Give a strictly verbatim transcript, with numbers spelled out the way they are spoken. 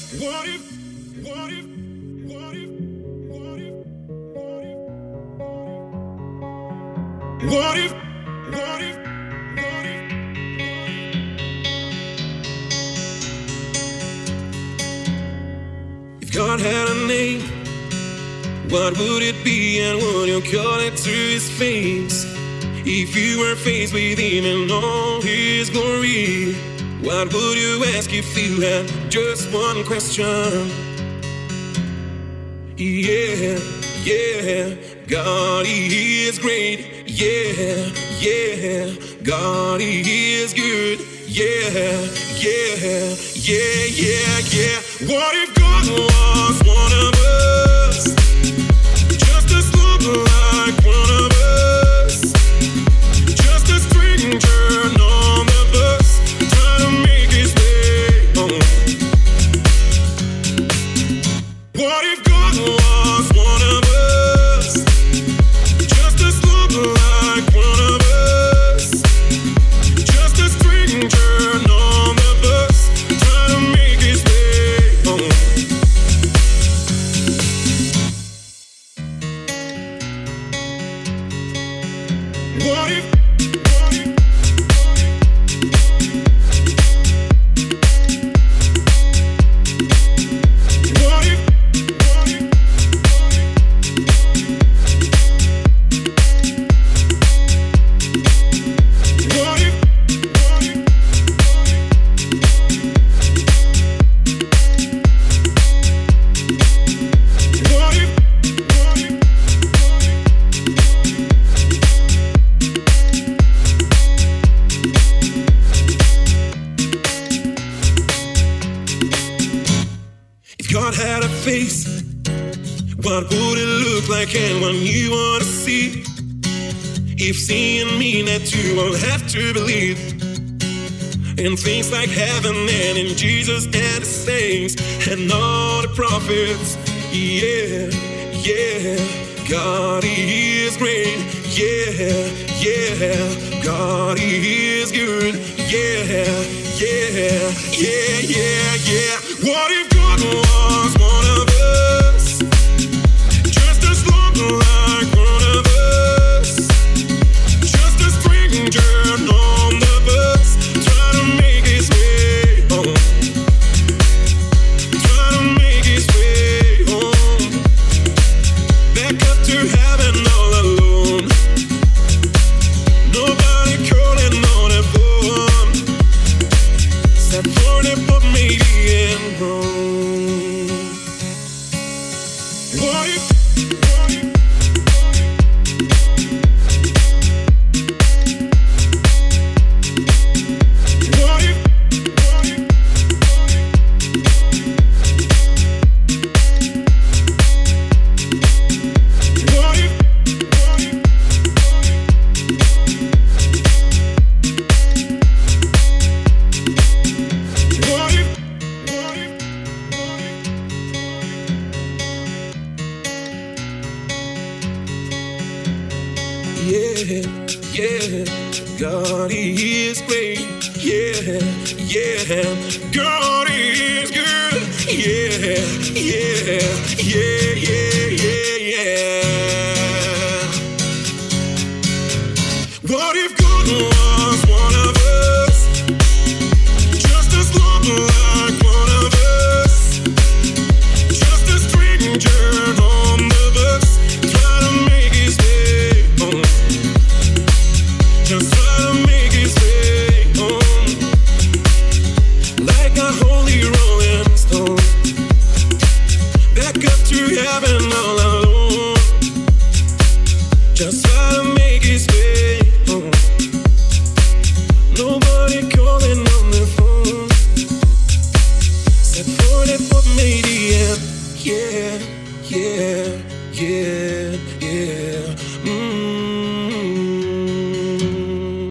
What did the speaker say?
What if, what if, what if, what if, what if, what if, what if, what if, if God had a name, what would it be and would you call it to his face? If you were faced with him in all his glory, what would you ask if you had just one question? Yeah, yeah, God, he is great. Yeah, yeah, God, he is good. Yeah, yeah, yeah, yeah, yeah. What if God was one of us? Just as look like one of us. Just a stranger on the bus, trying to make his way home. What if God was one of us? Just as look like one of us. Just a stranger on the bus, trying to make his way home. What if, what if, what if, what if, what if, what if, if God had a face, what would it look like and what you want to see? If seeing mean that you won't have to believe in things like heaven and in Jesus and the saints and all the prophets. Yeah, yeah, God, he is great. Yeah, yeah, God, he is good. Yeah, yeah, yeah, yeah, yeah. What if God was one of us? Just as look like one of us. Just a stranger on the bus, trying to make his way home. Trying to make his way home. Back up to heaven all alone. Nobody calling on a phone. Set for the but maybe in Rome. What if, what if, what if, what if, what if, what if, what if, what if, yeah, yeah, God, he is great. Yeah, yeah, God, he is good. Yeah, yeah, yeah, yeah, yeah, yeah. What if God was one of us? Just as look like one of us. Just a stranger on the bus, trying to make his way home. Just trying to make his way home. Like a holy rolling stone. Back up to heaven all alone. Just trying to make his way home. Nobody calling on the phone. Set for the pop made the end. Yeah, yeah, yeah, yeah.